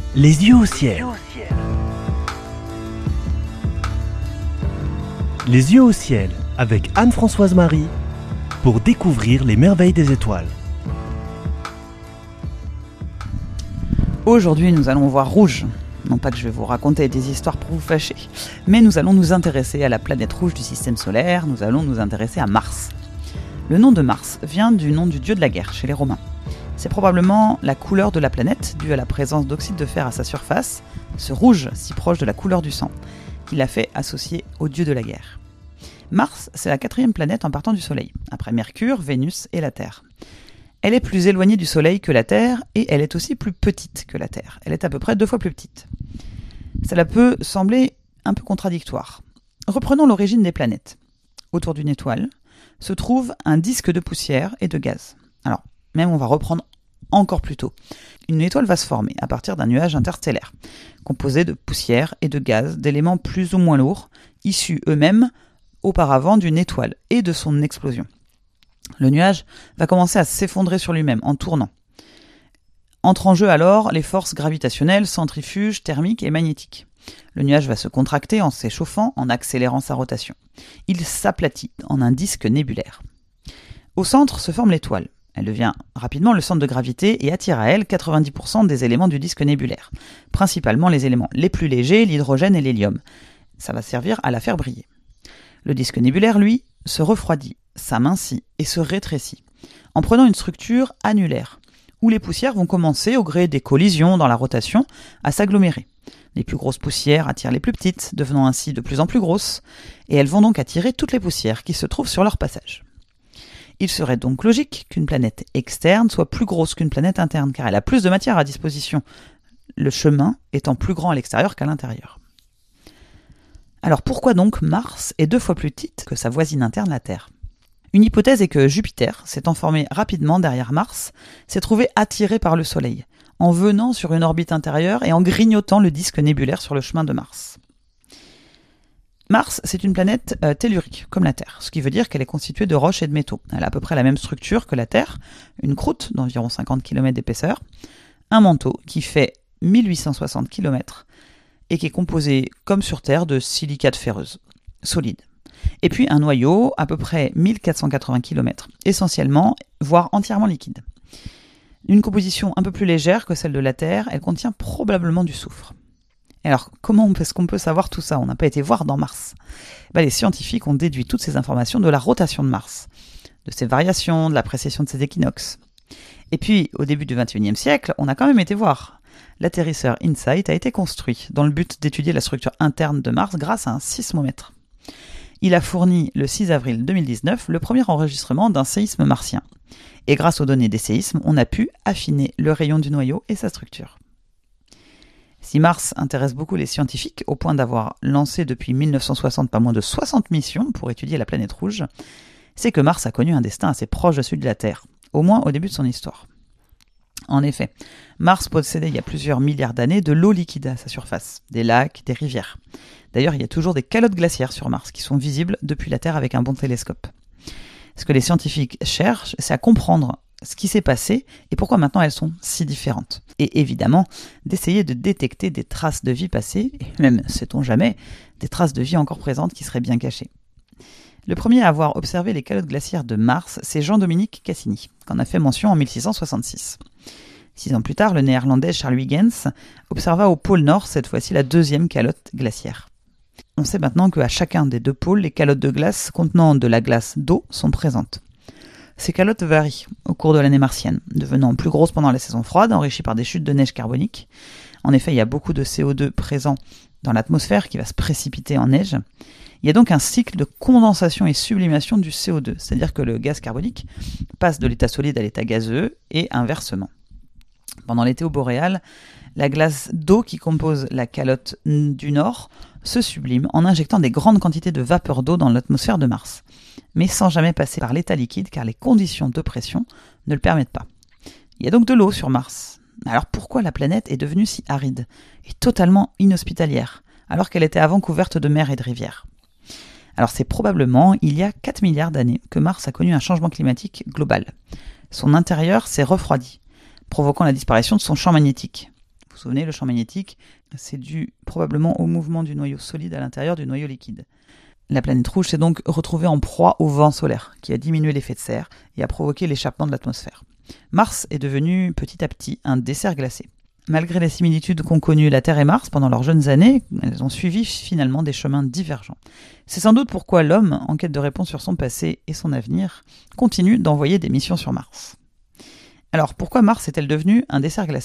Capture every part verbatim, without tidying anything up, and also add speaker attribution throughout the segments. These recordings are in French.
Speaker 1: Les yeux au ciel. Les yeux au ciel avec Anne-Françoise Marie pour découvrir les merveilles des étoiles.
Speaker 2: Aujourd'hui, nous allons voir rouge. Non pas que je vais vous raconter des histoires pour vous fâcher, mais nous allons nous intéresser à la planète rouge du système solaire, nous allons nous intéresser à Mars. Le nom de Mars vient du nom du dieu de la guerre chez les Romains. C'est probablement la couleur de la planète, due à la présence d'oxyde de fer à sa surface, ce rouge si proche de la couleur du sang, qui l'a fait associer au dieu de la guerre. Mars, c'est la quatrième planète en partant du Soleil, après Mercure, Vénus et la Terre. Elle est plus éloignée du Soleil que la Terre, et elle est aussi plus petite que la Terre. Elle est à peu près deux fois plus petite. Cela peut sembler un peu contradictoire. Reprenons l'origine des planètes. Autour d'une étoile se trouve un disque de poussière et de gaz. Alors, même on va reprendre encore plus tôt. Une étoile va se former à partir d'un nuage interstellaire, composé de poussière et de gaz, d'éléments plus ou moins lourds, issus eux-mêmes auparavant d'une étoile et de son explosion. Le nuage va commencer à s'effondrer sur lui-même en tournant. Entrent en jeu alors les forces gravitationnelles, centrifuges, thermiques et magnétiques. Le nuage va se contracter en s'échauffant, en accélérant sa rotation. Il s'aplatit en un disque nébulaire. Au centre se forme l'étoile. Elle devient rapidement le centre de gravité et attire à elle quatre-vingt-dix pour cent des éléments du disque nébulaire, principalement les éléments les plus légers, l'hydrogène et l'hélium. Ça va servir à la faire briller. Le disque nébulaire, lui, se refroidit, s'amincit et se rétrécit, en prenant une structure annulaire, où les poussières vont commencer, au gré des collisions dans la rotation, à s'agglomérer. Les plus grosses poussières attirent les plus petites, devenant ainsi de plus en plus grosses, et elles vont donc attirer toutes les poussières qui se trouvent sur leur passage. Il serait donc logique qu'une planète externe soit plus grosse qu'une planète interne, car elle a plus de matière à disposition, le chemin étant plus grand à l'extérieur qu'à l'intérieur. Alors pourquoi donc Mars est deux fois plus petite que sa voisine interne, la Terre ? Une hypothèse est que Jupiter, s'étant formé rapidement derrière Mars, s'est trouvé attiré par le Soleil, en venant sur une orbite intérieure et en grignotant le disque nébulaire sur le chemin de Mars. Mars, c'est une planète euh, tellurique, comme la Terre, ce qui veut dire qu'elle est constituée de roches et de métaux. Elle a à peu près la même structure que la Terre, une croûte d'environ cinquante kilomètres d'épaisseur, un manteau qui fait mille huit cent soixante kilomètres et qui est composé, comme sur Terre, de silicates ferreuses, solides. Et puis un noyau à peu près mille quatre cent quatre-vingts kilomètres, essentiellement, voire entièrement liquide. Une composition un peu plus légère que celle de la Terre, elle contient probablement du soufre. Et alors, comment est-ce qu'on peut savoir tout ça ? On n'a pas été voir dans Mars. Ben, les scientifiques ont déduit toutes ces informations de la rotation de Mars, de ses variations, de la précession de ses équinoxes. Et puis, au début du vingt et unième siècle, on a quand même été voir. L'atterrisseur InSight a été construit dans le but d'étudier la structure interne de Mars grâce à un sismomètre. Il a fourni, le six avril deux mille dix-neuf, le premier enregistrement d'un séisme martien. Et grâce aux données des séismes, on a pu affiner le rayon du noyau et sa structure. Si Mars intéresse beaucoup les scientifiques, au point d'avoir lancé depuis mille neuf cent soixante pas moins de soixante missions pour étudier la planète rouge, c'est que Mars a connu un destin assez proche de celui de la Terre, au moins au début de son histoire. En effet, Mars possédait il y a plusieurs milliards d'années de l'eau liquide à sa surface, des lacs, des rivières. D'ailleurs, il y a toujours des calottes glaciaires sur Mars qui sont visibles depuis la Terre avec un bon télescope. Ce que les scientifiques cherchent, c'est à comprendre ce qui s'est passé et pourquoi maintenant elles sont si différentes. Et évidemment, d'essayer de détecter des traces de vie passée, et même, sait-on jamais, des traces de vie encore présentes qui seraient bien cachées. Le premier à avoir observé les calottes glaciaires de Mars, c'est Jean-Dominique Cassini, qu'en a fait mention en mille six cent soixante-six. Six ans plus tard, le néerlandais Charles Huygens observa au pôle Nord, cette fois-ci, la deuxième calotte glaciaire. On sait maintenant qu'à chacun des deux pôles, les calottes de glace contenant de la glace d'eau sont présentes. Ces calottes varient au cours de l'année martienne, devenant plus grosses pendant la saison froide, enrichies par des chutes de neige carbonique. En effet, il y a beaucoup de C O deux présent dans l'atmosphère qui va se précipiter en neige. Il y a donc un cycle de condensation et sublimation du C O deux, c'est-à-dire que le gaz carbonique passe de l'état solide à l'état gazeux et inversement. Pendant l'été boréal, la glace d'eau qui compose la calotte du Nord se sublime en injectant des grandes quantités de vapeur d'eau dans l'atmosphère de Mars, mais sans jamais passer par l'état liquide car les conditions de pression ne le permettent pas. Il y a donc de l'eau sur Mars. Alors pourquoi la planète est devenue si aride et totalement inhospitalière, alors qu'elle était avant couverte de mers et de rivières ? Alors c'est probablement il y a quatre milliards d'années que Mars a connu un changement climatique global. Son intérieur s'est refroidi, provoquant la disparition de son champ magnétique. Vous vous souvenez, le champ magnétique, c'est dû probablement au mouvement du noyau solide à l'intérieur du noyau liquide. La planète rouge s'est donc retrouvée en proie au vent solaire, qui a diminué l'effet de serre et a provoqué l'échappement de l'atmosphère. Mars est devenu petit à petit un dessert glacé. Malgré les similitudes qu'ont connues la Terre et Mars pendant leurs jeunes années, elles ont suivi finalement des chemins divergents. C'est sans doute pourquoi l'homme, en quête de réponse sur son passé et son avenir, continue d'envoyer des missions sur Mars. Alors, pourquoi Mars est-elle devenue un dessert glacé ?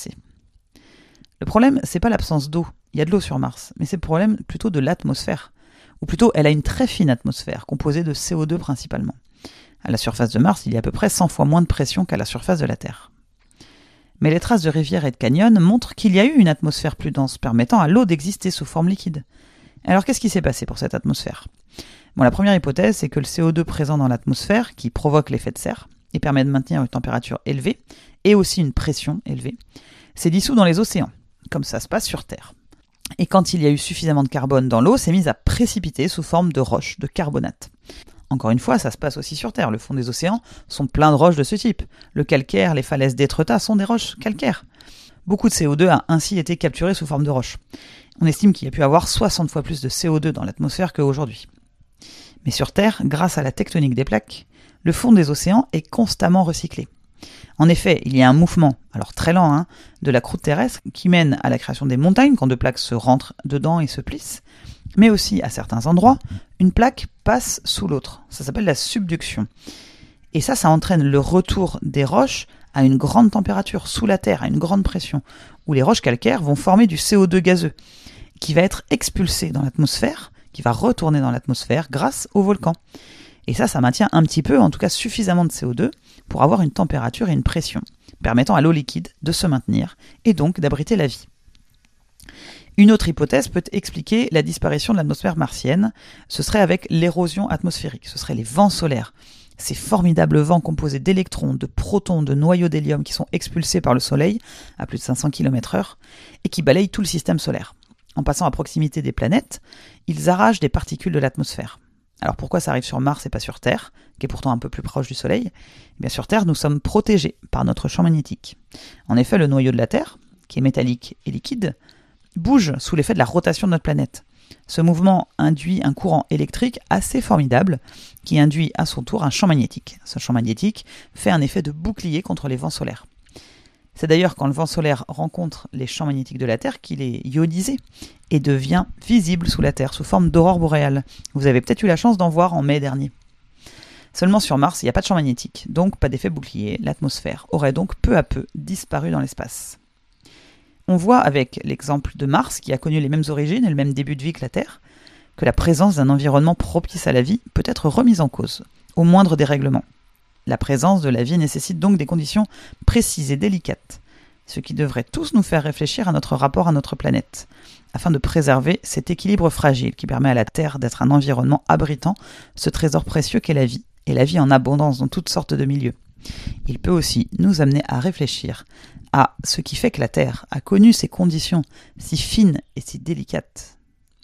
Speaker 2: Le problème, c'est pas l'absence d'eau. Il y a de l'eau sur Mars, mais c'est le problème plutôt de l'atmosphère. Ou plutôt, elle a une très fine atmosphère, composée de C O deux principalement. À la surface de Mars, il y a à peu près cent fois moins de pression qu'à la surface de la Terre. Mais les traces de rivières et de canyons montrent qu'il y a eu une atmosphère plus dense, permettant à l'eau d'exister sous forme liquide. Alors qu'est-ce qui s'est passé pour cette atmosphère ? Bon, la première hypothèse, c'est que le C O deux présent dans l'atmosphère, qui provoque l'effet de serre, et permet de maintenir une température élevée, et aussi une pression élevée, s'est dissous dans les océans, comme ça se passe sur Terre. Et quand il y a eu suffisamment de carbone dans l'eau, c'est mis à précipiter sous forme de roches, de carbonate. Encore une fois, ça se passe aussi sur Terre. Le fond des océans sont pleins de roches de ce type. Le calcaire, les falaises d'Étretat sont des roches calcaires. Beaucoup de C O deux a ainsi été capturé sous forme de roches. On estime qu'il y a pu avoir soixante fois plus de C O deux dans l'atmosphère qu'aujourd'hui. Mais sur Terre, grâce à la tectonique des plaques, le fond des océans est constamment recyclé. En effet, il y a un mouvement, alors très lent, hein, de la croûte terrestre qui mène à la création des montagnes quand deux plaques se rentrent dedans et se plissent, mais aussi à certains endroits, une plaque passe sous l'autre. Ça s'appelle la subduction. Et ça, ça entraîne le retour des roches à une grande température, sous la terre, à une grande pression, où les roches calcaires vont former du C O deux gazeux, qui va être expulsé dans l'atmosphère, qui va retourner dans l'atmosphère grâce au volcan. Et ça, ça maintient un petit peu, en tout cas suffisamment de C O deux, pour avoir une température et une pression, permettant à l'eau liquide de se maintenir, et donc d'abriter la vie. Une autre hypothèse peut expliquer la disparition de l'atmosphère martienne, ce serait avec l'érosion atmosphérique, ce seraient les vents solaires. Ces formidables vents composés d'électrons, de protons, de noyaux d'hélium qui sont expulsés par le Soleil à plus de cinq cents kilomètres heure et qui balayent tout le système solaire. En passant à proximité des planètes, ils arrachent des particules de l'atmosphère. Alors pourquoi ça arrive sur Mars et pas sur Terre, qui est pourtant un peu plus proche du Soleil ? Eh bien sur Terre, nous sommes protégés par notre champ magnétique. En effet, le noyau de la Terre, qui est métallique et liquide, bouge sous l'effet de la rotation de notre planète. Ce mouvement induit un courant électrique assez formidable qui induit à son tour un champ magnétique. Ce champ magnétique fait un effet de bouclier contre les vents solaires. C'est d'ailleurs quand le vent solaire rencontre les champs magnétiques de la Terre qu'il est ionisé et devient visible sous la Terre sous forme d'aurore boréale. Vous avez peut-être eu la chance d'en voir en mai dernier. Seulement sur Mars, il n'y a pas de champ magnétique, donc pas d'effet bouclier. L'atmosphère aurait donc peu à peu disparu dans l'espace. On voit avec l'exemple de Mars, qui a connu les mêmes origines et le même début de vie que la Terre, que la présence d'un environnement propice à la vie peut être remise en cause, au moindre dérèglement. La présence de la vie nécessite donc des conditions précises et délicates, ce qui devrait tous nous faire réfléchir à notre rapport à notre planète, afin de préserver cet équilibre fragile qui permet à la Terre d'être un environnement abritant ce trésor précieux qu'est la vie, et la vie en abondance dans toutes sortes de milieux. Il peut aussi nous amener à réfléchir à ce qui fait que la Terre a connu ces conditions si fines et si délicates.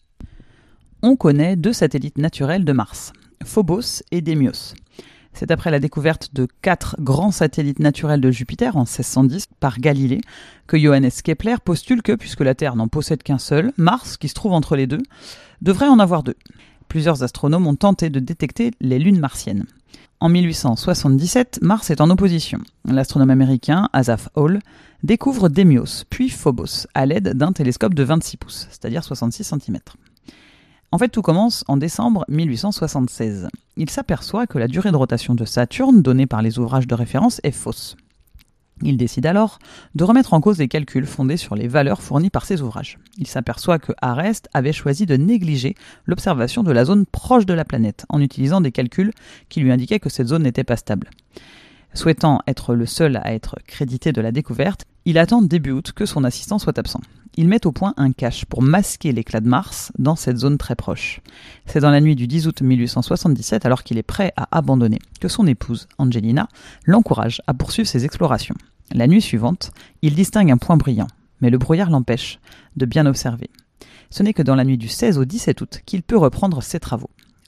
Speaker 2: On connaît deux satellites naturels de Mars, Phobos et Démios. C'est après la découverte de quatre grands satellites naturels de Jupiter en seize cent dix par Galilée que Johannes Kepler postule que, puisque la Terre n'en possède qu'un seul, Mars, qui se trouve entre les deux, devrait en avoir deux. Plusieurs astronomes ont tenté de détecter les lunes martiennes. En mille huit cent soixante-dix-sept, Mars est en opposition. L'astronome américain Asaph Hall découvre Démios, puis Phobos, à l'aide d'un télescope de vingt-six pouces, c'est-à-dire soixante-six centimètres. En fait, tout commence en décembre mille huit cent soixante-seize. Il s'aperçoit que la durée de rotation de Saturne, donnée par les ouvrages de référence, est fausse. Il décide alors de remettre en cause les calculs fondés sur les valeurs fournies par ces ouvrages. Il s'aperçoit que Arest avait choisi de négliger l'observation de la zone proche de la planète, en utilisant des calculs qui lui indiquaient que cette zone n'était pas stable. Souhaitant être le seul à être crédité de la découverte, il attend début août que son assistant soit absent. Il met au point un cache pour masquer l'éclat de Mars dans cette zone très proche. C'est dans la nuit du dix août mille huit cent soixante-dix-sept, alors qu'il est prêt à abandonner, que son épouse, Angelina, l'encourage à poursuivre ses explorations. La nuit suivante, il distingue un point brillant, mais le brouillard l'empêche de bien observer. Ce n'est que dans la nuit du seize au dix-sept août qu'il peut reprendre ses travaux.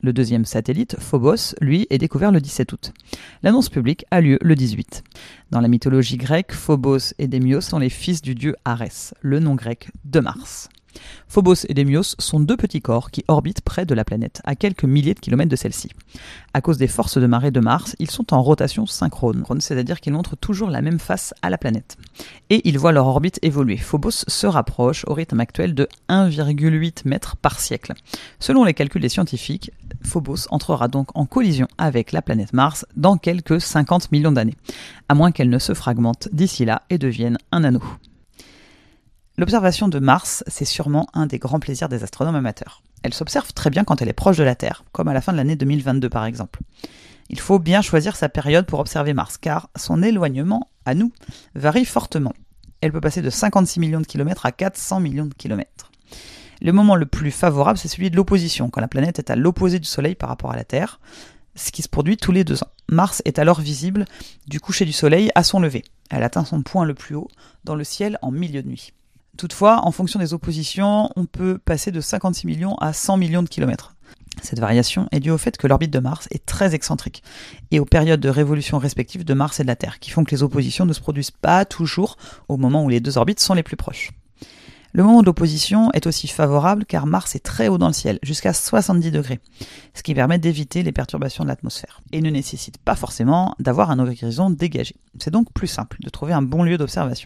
Speaker 2: Le deuxième satellite, Phobos, lui, est découvert le dix-sept août. L'annonce publique a lieu le dix-huit. Dans la mythologie grecque, Phobos et Démios sont les fils du dieu Arès, le nom grec de Mars. Phobos et Démios sont deux petits corps qui orbitent près de la planète, à quelques milliers de kilomètres de celle-ci. À cause des forces de marée de Mars, ils sont en rotation synchrone, c'est-à-dire qu'ils montrent toujours la même face à la planète. Et ils voient leur orbite évoluer. Phobos se rapproche au rythme actuel de un virgule huit mètres par siècle. Selon les calculs des scientifiques, Phobos entrera donc en collision avec la planète Mars dans quelques cinquante millions d'années, à moins qu'elle ne se fragmente d'ici là et devienne un anneau. L'observation de Mars, c'est sûrement un des grands plaisirs des astronomes amateurs. Elle s'observe très bien quand elle est proche de la Terre, comme à la fin de l'année deux mille vingt-deux par exemple. Il faut bien choisir sa période pour observer Mars, car son éloignement à nous varie fortement. Elle peut passer de cinquante-six millions de kilomètres à quatre cents millions de kilomètres. Le moment le plus favorable, c'est celui de l'opposition, quand la planète est à l'opposé du Soleil par rapport à la Terre, ce qui se produit tous les deux ans. Mars est alors visible du coucher du Soleil à son lever. Elle atteint son point le plus haut dans le ciel en milieu de nuit. Toutefois, en fonction des oppositions, on peut passer de cinquante-six millions à cent millions de kilomètres. Cette variation est due au fait que l'orbite de Mars est très excentrique et aux périodes de révolution respectives de Mars et de la Terre, qui font que les oppositions ne se produisent pas toujours au moment où les deux orbites sont les plus proches. Le moment de l'opposition est aussi favorable car Mars est très haut dans le ciel, jusqu'à soixante-dix degrés, ce qui permet d'éviter les perturbations de l'atmosphère, et ne nécessite pas forcément d'avoir un horizon dégagé. C'est donc plus simple de trouver un bon lieu d'observation.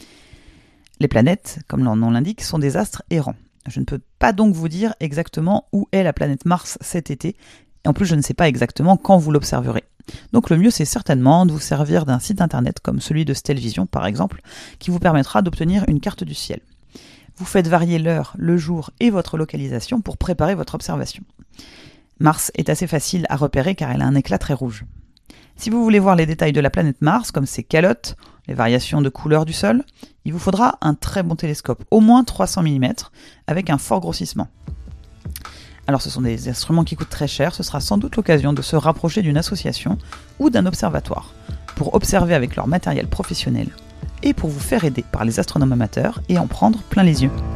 Speaker 2: Les planètes, comme leur nom l'indique, sont des astres errants. Je ne peux pas donc vous dire exactement où est la planète Mars cet été, et en plus je ne sais pas exactement quand vous l'observerez. Donc le mieux c'est certainement de vous servir d'un site internet comme celui de Stellvision par exemple, qui vous permettra d'obtenir une carte du ciel. Vous faites varier l'heure, le jour et votre localisation pour préparer votre observation. Mars est assez facile à repérer car elle a un éclat très rouge. Si vous voulez voir les détails de la planète Mars, comme ses calottes, les variations de couleur du sol, il vous faudra un très bon télescope, au moins trois cents millimètres, avec un fort grossissement. Alors ce sont des instruments qui coûtent très cher, ce sera sans doute l'occasion de se rapprocher d'une association ou d'un observatoire, pour observer avec leur matériel professionnel, et pour vous faire aider par les astronomes amateurs et en prendre plein les yeux.